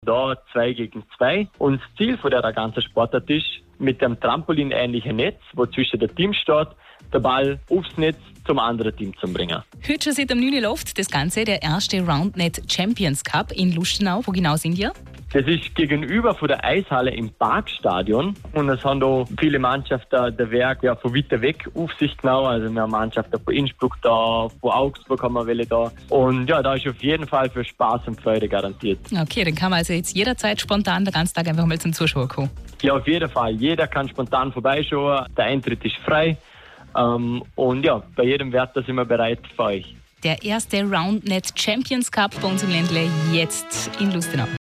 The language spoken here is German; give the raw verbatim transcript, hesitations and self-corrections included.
Da zwei gegen zwei. Und das Ziel von der ganzen Sportart ist, mit dem Trampolin-ähnlichen Netz, wo zwischen den Teams steht, den Ball aufs Netz zum anderen Team zu bringen. Heute schon seit dem neun läuft das Ganze, der erste Roundnet Champions Cup in Lustenau. Wo genau sind wir? Das ist gegenüber von der Eishalle im Parkstadion. Und es haben da viele Mannschaften der Werk ja, von weiter weg auf sich genommen. Also wir haben Mannschaften von Innsbruck da, von Augsburg haben wir welche da. Und ja, da ist auf jeden Fall für Spaß und Freude garantiert. Okay, dann kann man also jetzt jederzeit spontan den ganzen Tag einfach mal zum Zuschauen kommen. Ja, auf jeden Fall. Jeder kann spontan vorbeischauen. Der Eintritt ist frei. Ähm, und ja, bei jedem Wetter sind wir bereit für euch. Der erste Roundnet Champions Cup bei uns im Ländle jetzt in Lustenau.